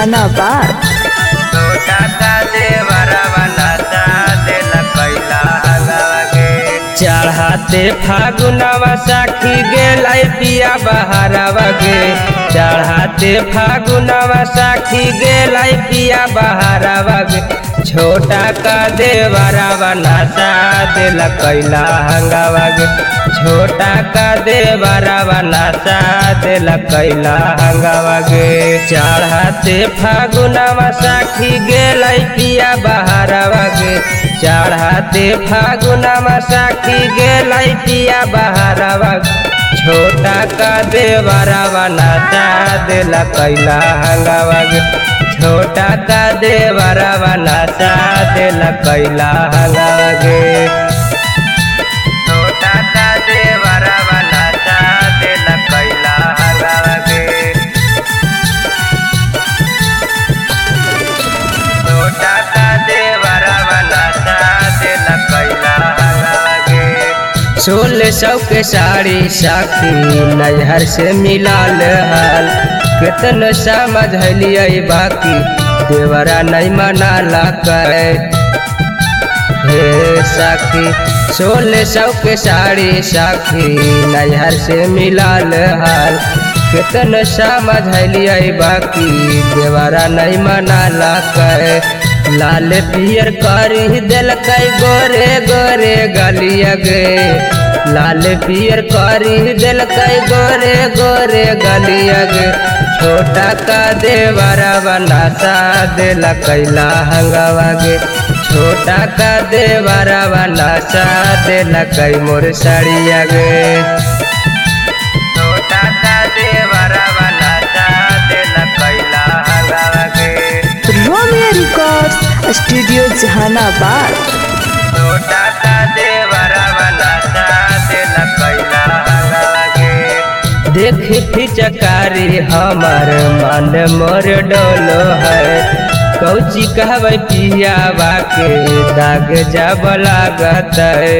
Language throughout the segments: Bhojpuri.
जहानाबाद। छोटा का देवरा बनाता दिल कैला हंगावे चढ़ाते फागुनवा साखी गेल पिया बहारवा गे चढ़ाते फागुनवा साखी गेल पिया बहारवा गे छोटा का देवरा बनाता दिल कैला हंगावा गे छोटा का देवरा बनाता दिल कैला हंगावा गे चढ़ाते फागुनवा साखी गेल पिया बहारवा गे चढ़ाते फागुनवा साखी गेल पिया बहारवा छोटा का देवरा बनाता दिल कैला हंगावा गे छोटा का देवरा बनाता दिल कैला हंगावा गे छोटा का देवरा बनाता दिल कैला हंगावा गे छोटा का देवरा बनाता दिल कैला हंगावा गे 1600 के साड़ी साखी नैहर से मिलाल हाल कितन समझलिए बाकी देवरा नहीं मनाला करे हे साखी 1600 के साड़ी साखी नैहर से मिलाल हाल कितन समझलिए बाकी देवरा नहीं मनाला करे लाल पियर करी दिल कई गोरे गोरे गलिया गे लाल पियर करी दिल कई गोरे गोरे गलिया गे छोटा का देवरा बनाता दिल कैला हंगावा गे छोटा का देवरा बनाता दिल कई मोर साड़िया गे छोटा का देवरा बनाता दिल कैला हंगावा गे रोमियो रिकॉर्ड्स स्टूडियो जहानाबाद। छोटा का देवरा बनाता दिल कैला हंगावा गे देखी फिचकारी हमार मन मोर डोलो है कौची कहबै पियावा के दाग जब लागत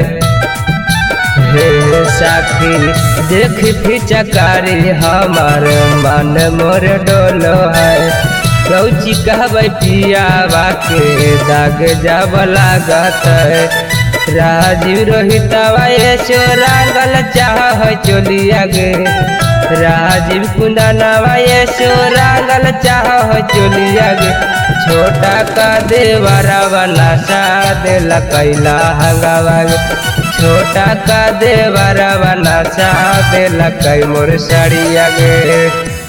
हे साखी देख फिचकारी हमार मन मोर डोलो है कौची कहबै पियावा के दाग जब लागत राजीव रोहितवा ऐसो रांगल चाह चोलिया गे राजीव कुंदनवा ऐसो रांगल चाह चोलिया गे छोटा का देवरा बनाता दिल कैला हंगावा गे छोटा का देवरा बनाता दिल कै मोर साड़िया गे।